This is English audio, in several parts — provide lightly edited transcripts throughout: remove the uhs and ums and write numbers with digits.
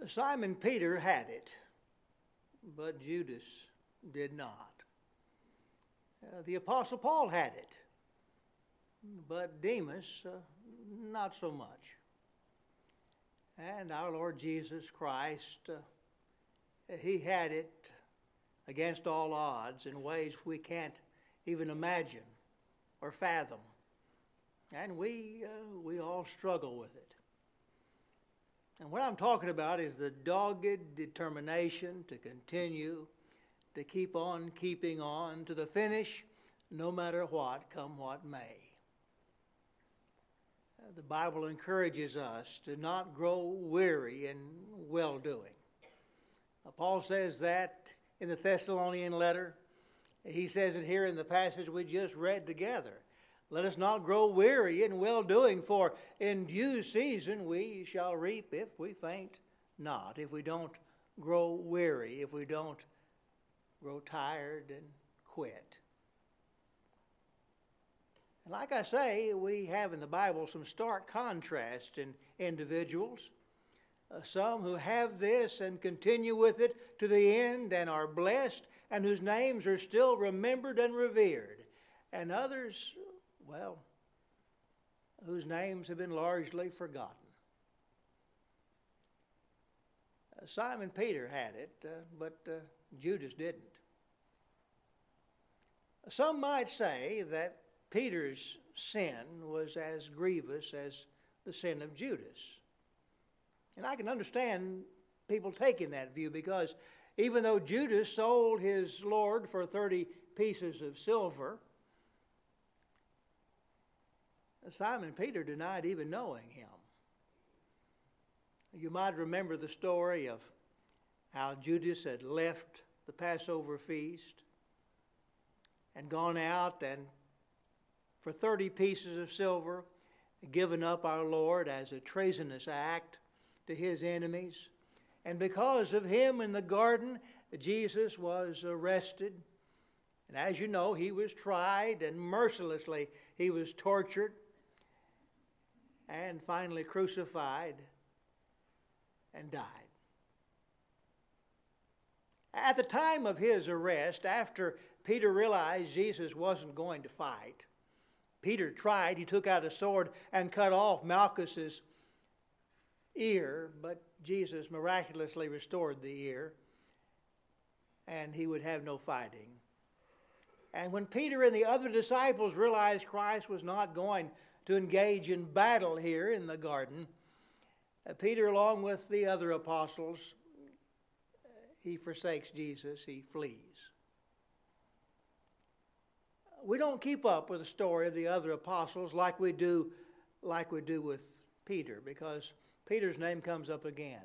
Simon Peter had it, but Judas did not. The Apostle Paul had it, but Demas not so much. And our Lord Jesus Christ, he had it against all odds in ways we can't even imagine or fathom. And we all struggle with it. And what I'm talking about is the dogged determination to continue, to keep on keeping on to the finish, no matter what, come what may. The Bible encourages us to not grow weary in well-doing. Paul says that in the Thessalonian letter. He says it here in the passage we just read together. Let us not grow weary in well-doing, for in due season we shall reap if we faint not, if we don't grow weary, if we don't grow tired and quit. And like I say, we have in the Bible some stark contrast in individuals. Some who have this and continue with it to the end and are blessed and whose names are still remembered and revered. And others, well, whose names have been largely forgotten. Simon Peter had it, but Judas didn't. Some might say that Peter's sin was as grievous as the sin of Judas. And I can understand people taking that view, because even though Judas sold his Lord for 30 pieces of silver, Simon Peter denied even knowing him. You might remember the story of how Judas had left the Passover feast and gone out and for 30 pieces of silver given up our Lord as a treasonous act to his enemies. And because of him in the garden, Jesus was arrested. And as you know, he was tried, and mercilessly he was tortured and finally crucified and died. At the time of his arrest, after Peter realized Jesus wasn't going to fight, Peter tried. He took out a sword and cut off Malchus's ear, but Jesus miraculously restored the ear, and he would have no fighting. And when Peter and the other disciples realized Christ was not going to engage in battle here in the garden, Peter, along with the other apostles, he forsakes Jesus, he flees. We don't keep up with the story of the other apostles like we do with Peter, because Peter's name comes up again.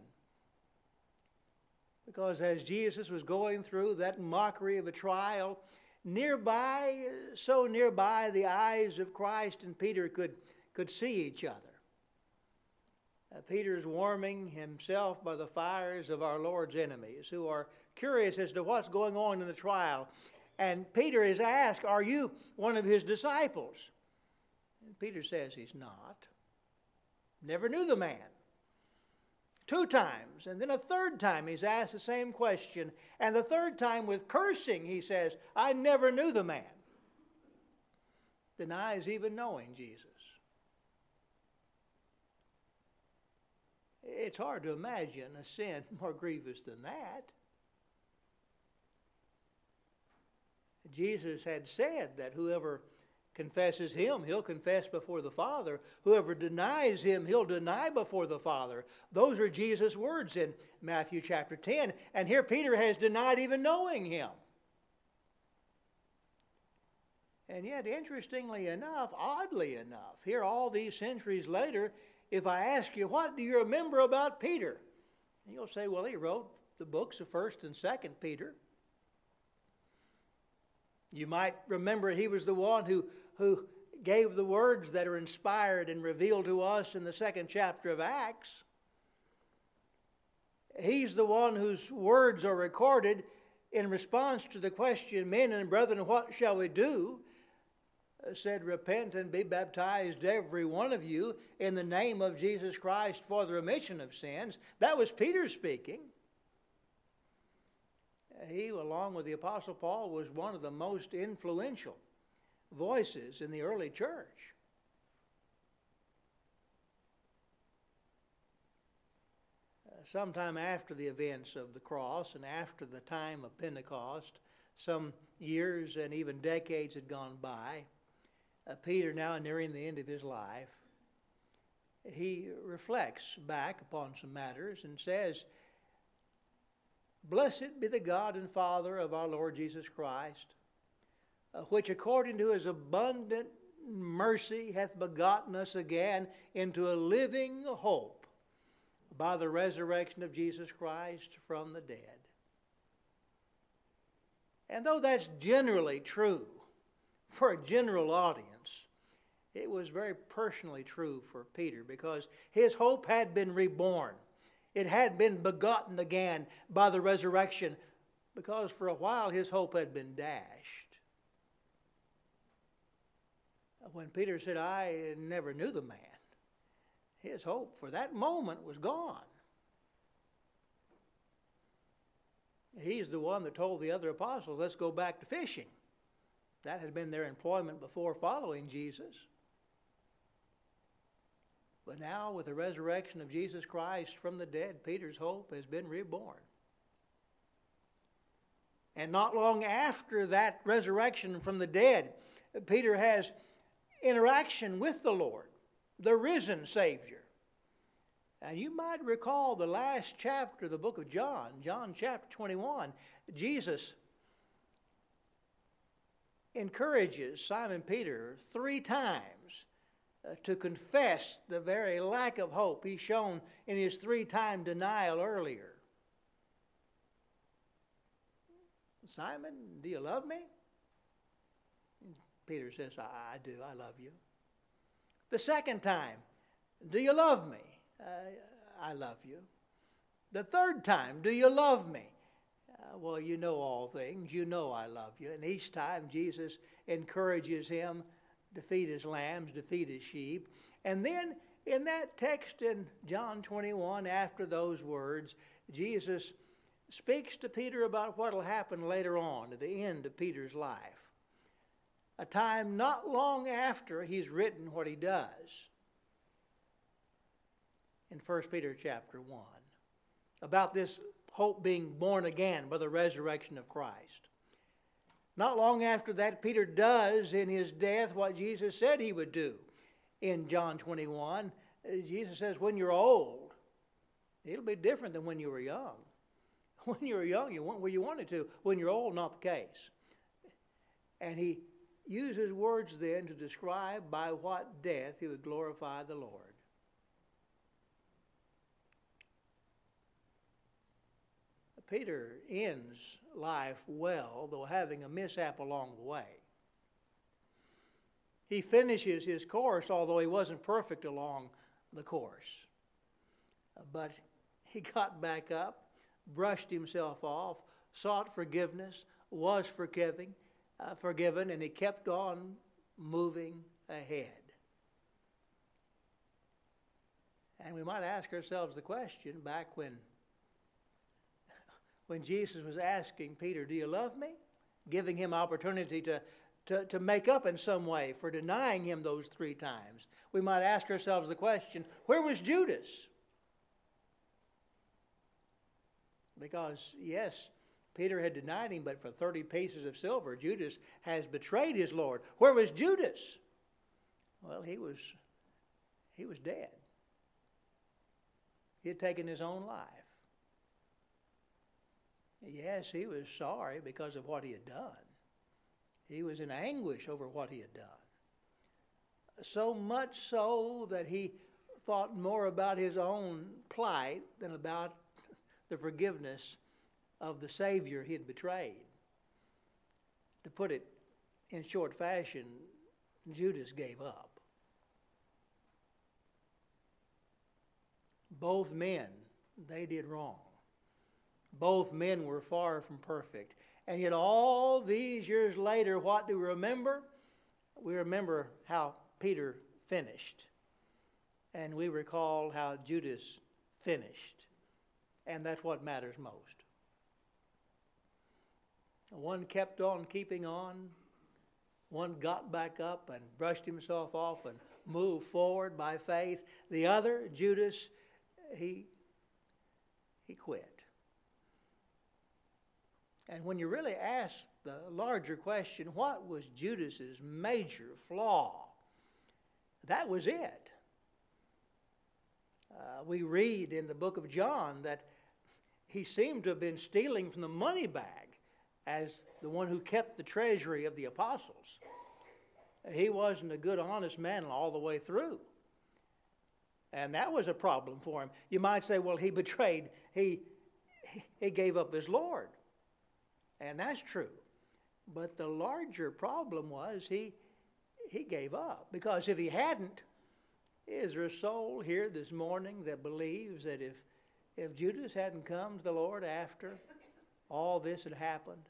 Because as Jesus was going through that mockery of a trial, nearby, so nearby the eyes of Christ and Peter could see each other. Peter's warming himself by the fires of our Lord's enemies, who are curious as to what's going on in the trial. And Peter is asked, "Are you one of his disciples?" And Peter says he's not. Never knew the man. 2 times, and then a 3rd time he's asked the same question, and the 3rd time with cursing he says, "I never knew the man." Denies even knowing Jesus. It's hard to imagine a sin more grievous than that. Jesus had said that whoever confesses him, he'll confess before the Father. Whoever denies him, he'll deny before the Father. Those are Jesus' words in Matthew chapter 10. And here Peter has denied even knowing him. And yet, interestingly enough, oddly enough, here all these centuries later, if I ask you, what do you remember about Peter? And you'll say, well, he wrote the books of 1st and 2nd Peter. You might remember he was the one who gave the words that are inspired and revealed to us in the 2nd chapter of Acts. He's the one whose words are recorded in response to the question, "Men and brethren, what shall we do?" said, "Repent and be baptized, every one of you, in the name of Jesus Christ for the remission of sins." That was Peter speaking. He, along with the Apostle Paul, was one of the most influential voices in the early church. Sometime after the events of the cross and after the time of Pentecost, some years and even decades had gone by, Peter, now nearing the end of his life, he reflects back upon some matters and says, "Blessed be the God and Father of our Lord Jesus Christ, which according to his abundant mercy hath begotten us again into a living hope by the resurrection of Jesus Christ from the dead." And though that's generally true for a general audience, it was very personally true for Peter, because his hope had been reborn. It had been begotten again by the resurrection, because for a while his hope had been dashed. When Peter said, "I never knew the man," his hope for that moment was gone. He's the one that told the other apostles, "Let's go back to fishing." That had been their employment before following Jesus. But now, with the resurrection of Jesus Christ from the dead, Peter's hope has been reborn. And not long after that resurrection from the dead, Peter has interaction with the Lord, the risen Savior. And you might recall the last chapter of the book of John, John chapter 21. Jesus encourages Simon Peter 3 times to confess the very lack of hope he's shown in his 3-time denial earlier. "Simon, do you love me?" Peter says, "I do, I love you." The second time, "Do you love me?" "I love you." The third time, "Do you love me?" "Well, you know all things. You know I love you." And each time Jesus encourages him to feed his lambs, to feed his sheep. And then in that text in John 21, after those words, Jesus speaks to Peter about what will happen later on at the end of Peter's life. A time not long after he's written what he does. In 1 Peter chapter 1, about this hope being born again by the resurrection of Christ. Not long after that, Peter does in his death what Jesus said he would do. In John 21, Jesus says, "When you're old, it'll be different than when you were young." When you were young, you went where you wanted to. When you're old, not the case. And he uses words then to describe by what death he would glorify the Lord. Peter ends life well, though having a mishap along the way. He finishes his course, although he wasn't perfect along the course. But he got back up, brushed himself off, sought forgiveness, was forgiven, and he kept on moving ahead. And we might ask ourselves the question, back when Jesus was asking Peter, "Do you love me?" giving him opportunity to make up in some way for denying him those 3 times. We might ask ourselves the question, where was Judas? Because, yes, Peter had denied him, but for 30 pieces of silver, Judas has betrayed his Lord. Where was Judas? Well, he was dead. He had taken his own life. Yes, he was sorry because of what he had done. He was in anguish over what he had done. So much so that he thought more about his own plight than about the forgiveness of the Savior he had betrayed. To put it in short fashion, Judas gave up. Both men, they did wrong. Both men were far from perfect. And yet all these years later, what do we remember? we remember how Peter finished, and we recall how Judas finished, and that's what matters most. One kept on keeping on. One got back up and brushed himself off and moved forward by faith. The other, Judas, he quit. And when you really ask the larger question, what was Judas's major flaw? That was it. We read in the book of John that he seemed to have been stealing from the money bag as the one who kept the treasury of the apostles. He wasn't a good, honest man all the way through. And that was a problem for him. You might say, well, he betrayed, he gave up his Lord. And that's true. But the larger problem was he gave up. Because if he hadn't, is there a soul here this morning that believes that if Judas hadn't come to the Lord after all this had happened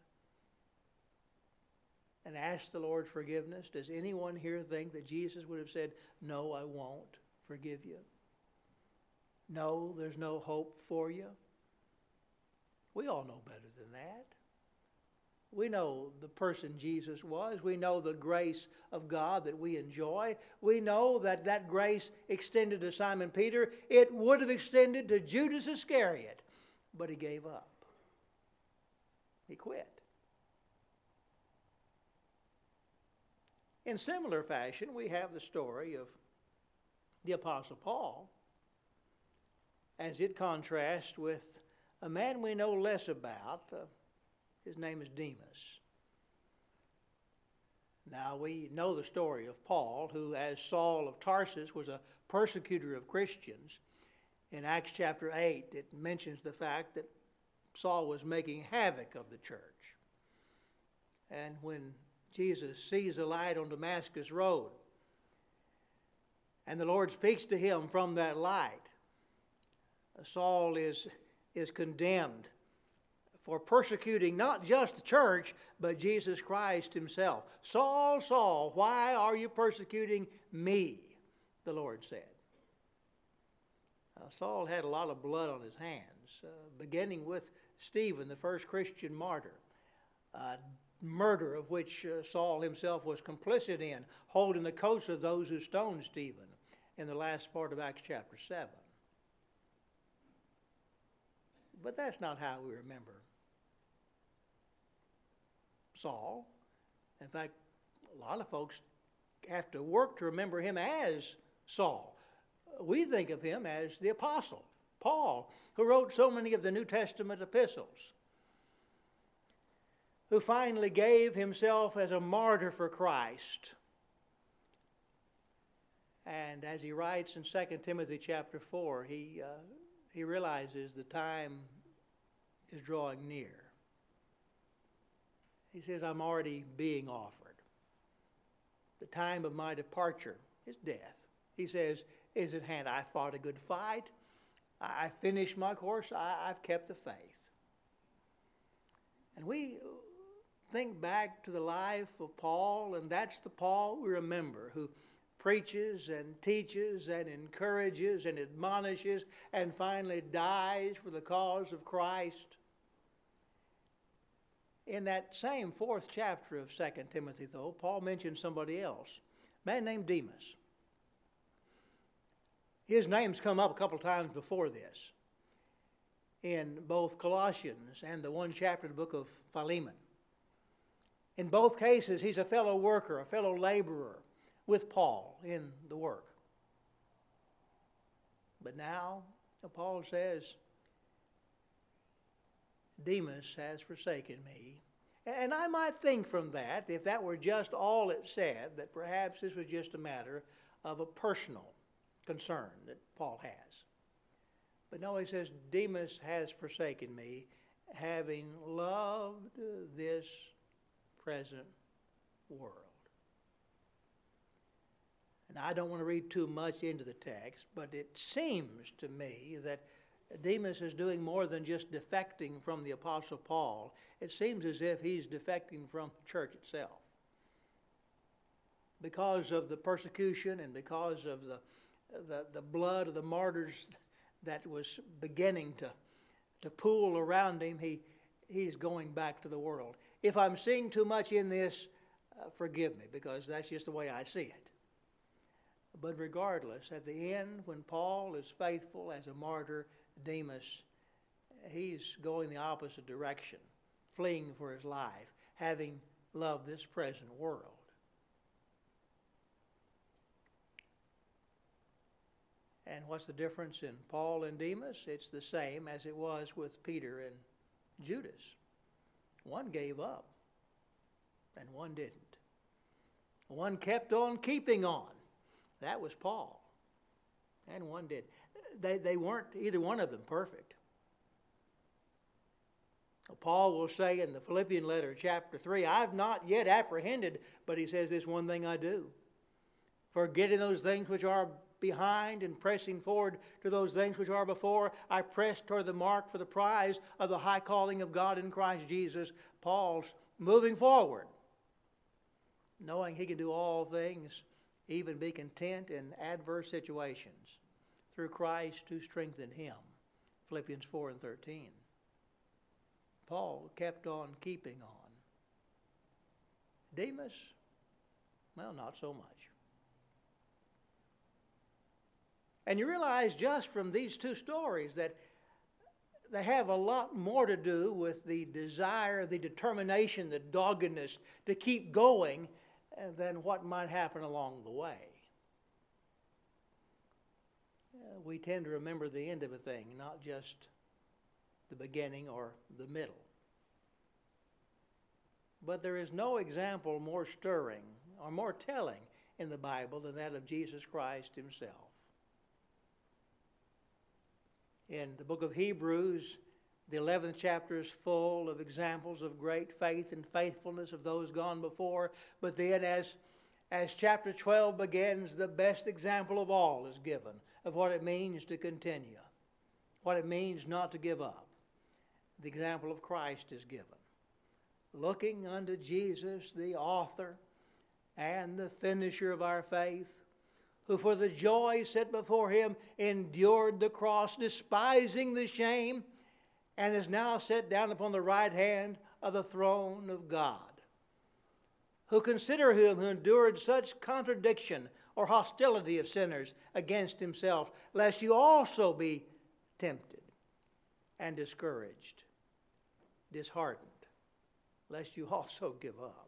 and asked the Lord's forgiveness, does anyone here think that Jesus would have said, no, I won't forgive you? No, there's no hope for you? We all know better than that. We know the person Jesus was. We know the grace of God that we enjoy. We know that that grace extended to Simon Peter. It would have extended to Judas Iscariot, but he gave up. He quit. In similar fashion, we have the story of the Apostle Paul as it contrasts with a man we know less about. His name is Demas. Now, we know the story of Paul, who, as Saul of Tarsus, was a persecutor of Christians. In Acts chapter 8, it mentions the fact that Saul was making havoc of the church. And when Jesus sees a light on Damascus Road, and the Lord speaks to him from that light, Saul is condemned for persecuting not just the church, but Jesus Christ himself. Saul, Saul, why are you persecuting me? The Lord said. Saul had a lot of blood on his hands, beginning with Stephen, the first Christian martyr, murder of which Saul himself was complicit in, holding the coats of those who stoned Stephen in the last part of Acts chapter 7. But that's not how we remember Saul. In fact, a lot of folks have to work to remember him as Saul. We think of him as the apostle, Paul, who wrote so many of the New Testament epistles, who finally gave himself as a martyr for Christ. And as he writes in 2 Timothy chapter 4, he realizes the time is drawing near. He says, I'm already being offered. The time of my departure is death. He says, is at hand. I fought a good fight. I finished my course. I've kept the faith. And we think back to the life of Paul, and that's the Paul we remember, who preaches and teaches and encourages and admonishes and finally dies for the cause of Christ. In that same 4th chapter of 2 Timothy, though, Paul mentions somebody else, a man named Demas. His name's come up a couple times before this in both Colossians and the one chapter of the book of Philemon. In both cases, he's a fellow worker, a fellow laborer with Paul in the work. But now, Paul says, Demas has forsaken me. And I might think from that, if that were just all it said, that perhaps this was just a matter of a personal concern that Paul has. But no, he says, Demas has forsaken me, having loved this present world. And I don't want to read too much into the text, but it seems to me that Demas is doing more than just defecting from the Apostle Paul. It seems as if he's defecting from the church itself. because of the persecution and because of the blood of the martyrs that was beginning to pool around him, he's going back to the world. If I'm seeing too much in this, forgive me, because that's just the way I see it. But regardless, at the end, when Paul is faithful as a martyr, Demas, he's going the opposite direction, fleeing for his life, having loved this present world. And what's the difference in Paul and Demas? It's the same as it was with Peter and Judas. One gave up, and one didn't. One kept on keeping on. That was Paul. And one did. They weren't, either one of them, perfect. Paul will say in the Philippian letter, chapter 3, I've not yet apprehended, but he says, this one thing I do. Forgetting those things which are behind and pressing forward to those things which are before, I press toward the mark for the prize of the high calling of God in Christ Jesus. Paul's moving forward, knowing he can do all things, even be content in adverse situations, through Christ who strengthened him. Philippians 4 and 13. Paul kept on keeping on. Demas, well, not so much. And you realize just from these two stories that they have a lot more to do with the desire, the determination, the doggedness to keep going than what might happen along the way. We tend to remember the end of a thing, not just the beginning or the middle. But there is no example more stirring or more telling in the Bible than that of Jesus Christ himself. In the book of Hebrews, the 11th chapter is full of examples of great faith and faithfulness of those gone before. But then as chapter 12 begins, the best example of all is given of what it means to continue, what it means not to give up. The example of Christ is given. Looking unto Jesus, the author and the finisher of our faith, who for the joy set before him endured the cross, despising the shame, and is now set down upon the right hand of the throne of God. Who consider him who endured such contradiction or hostility of sinners against himself, lest you also be tempted and discouraged, disheartened, lest you also give up.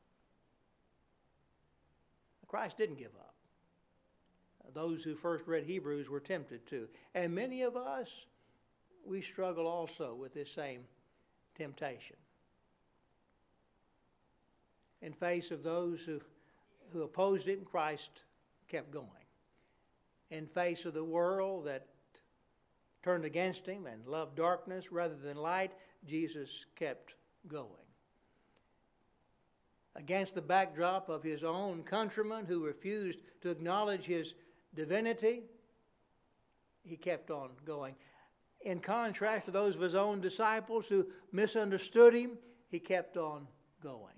Christ didn't give up. Those who first read Hebrews were tempted to. And many of us, we struggle also with this same temptation. In face of those who opposed him, Christ kept going. In face of the world that turned against him and loved darkness rather than light, Jesus kept going. Against the backdrop of his own countrymen who refused to acknowledge his divinity, he kept on going. In contrast to those of his own disciples who misunderstood him, he kept on going.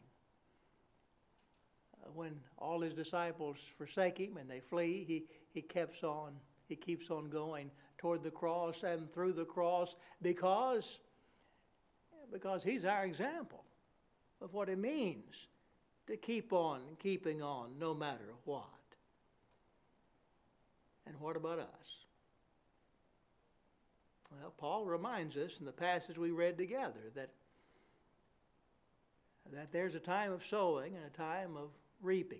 When all his disciples forsake him and they flee, he keeps on going toward the cross and through the cross because he's our example of what it means to keep on keeping on no matter what. And what about us? Well, Paul reminds us in the passage we read together that there's a time of sowing and a time of reaping.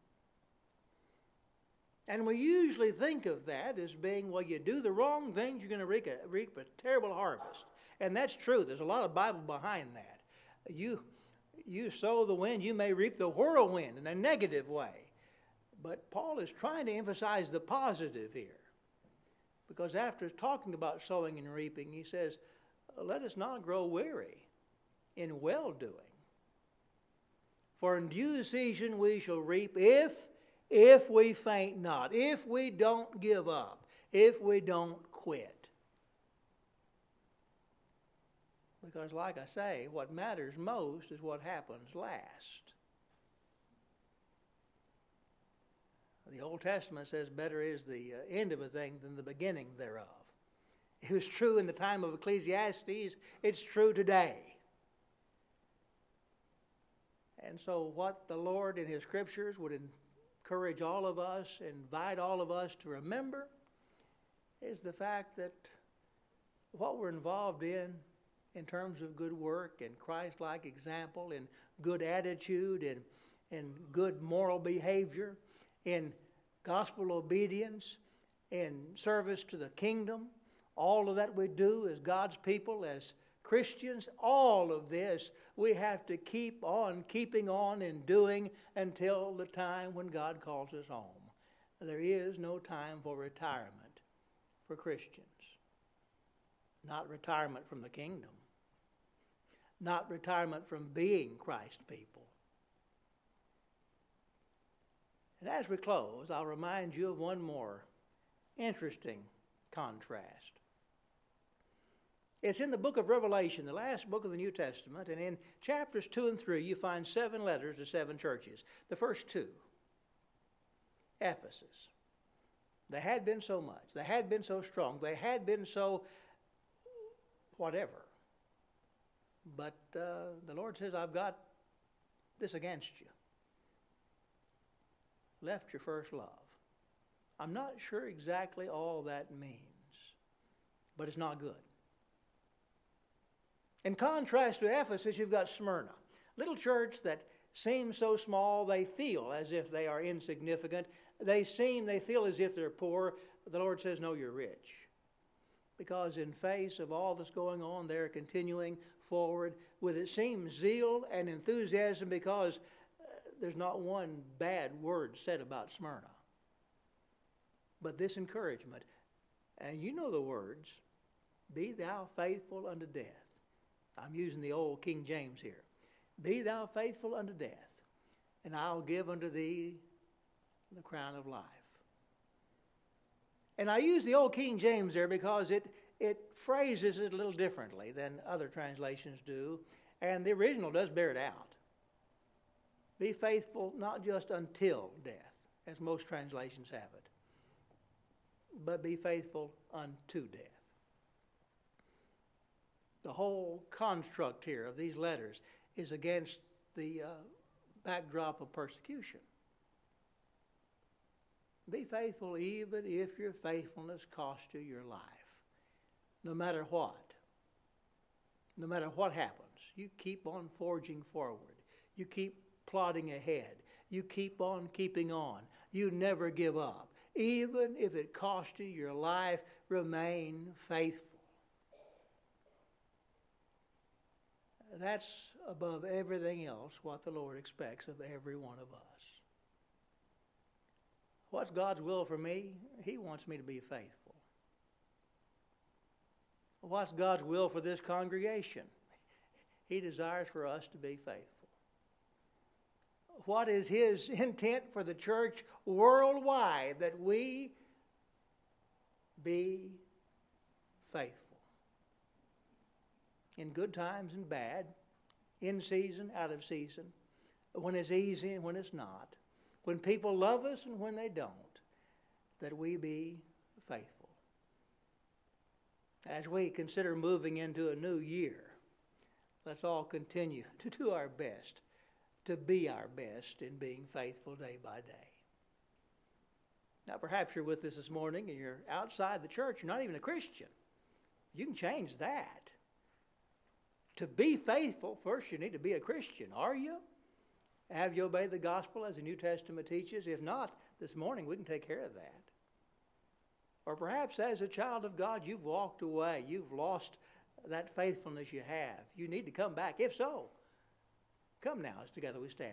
And we usually think of that as being, well, you do the wrong things, you're going to reap a terrible harvest. And that's true. There's a lot of Bible behind that. You sow the wind, you may reap the whirlwind in a negative way. But Paul is trying to emphasize the positive here. Because after talking about sowing and reaping, he says, let us not grow weary in well-doing. For in due season we shall reap if we faint not, if we don't give up, if we don't quit. Because like I say, what matters most is what happens last. The Old Testament says better is the end of a thing than the beginning thereof. It was true in the time of Ecclesiastes. It's true today. And so what the Lord in His Scriptures would encourage all of us, invite all of us to remember, is the fact that what we're involved in terms of good work and Christ-like example and good attitude and good moral behavior, in gospel obedience, in service to the kingdom, all of that we do as God's people, as Christians, all of this we have to keep on keeping on and doing until the time when God calls us home. There is no time for retirement for Christians. Not retirement from the kingdom. Not retirement from being Christ's people. And as we close, I'll remind you of one more interesting contrast. It's in the book of Revelation, the last book of the New Testament, and in chapters 2 and 3 you find 7 letters to 7 churches. The first 2, Ephesus. They had been so much. They had been so strong. They had been so whatever. But the Lord says, I've got this against you. Left your first love. I'm not sure exactly all that means, but it's not good. In contrast to Ephesus, you've got Smyrna, little church that seems so small they feel as if they are insignificant. They feel as if they're poor. The Lord says, no, you're rich. Because in face of all that's going on, they're continuing forward with, it seems, zeal and enthusiasm, because there's not one bad word said about Smyrna. But this encouragement, and you know the words, be thou faithful unto death. I'm using the old King James here. Be thou faithful unto death, and I'll give unto thee the crown of life. And I use the old King James there because it phrases it a little differently than other translations do, and the original does bear it out. Be faithful not just until death, as most translations have it, but be faithful unto death. The whole construct here of these letters is against the backdrop of persecution. Be faithful even if your faithfulness costs you your life. No matter what. No matter what happens, you keep on forging forward. You keep plodding ahead. You keep on keeping on. You never give up. Even if it costs you your life, remain faithful. That's above everything else what the Lord expects of every one of us. What's God's will for me? He wants me to be faithful. What's God's will for this congregation? He desires for us to be faithful. What is His intent for the church worldwide? That we be faithful. In good times and bad, in season, out of season, when it's easy and when it's not, when people love us and when they don't, that we be faithful. As we consider moving into a new year, let's all continue to do our best, to be our best in being faithful day by day. Now, perhaps you're with us this morning and you're outside the church, you're not even a Christian. You can change that. To be faithful, first you need to be a Christian. Are you? Have you obeyed the gospel as the New Testament teaches? If not, this morning we can take care of that. Or perhaps as a child of God, you've walked away. You've lost that faithfulness you have. You need to come back. If so, come now as together we stand.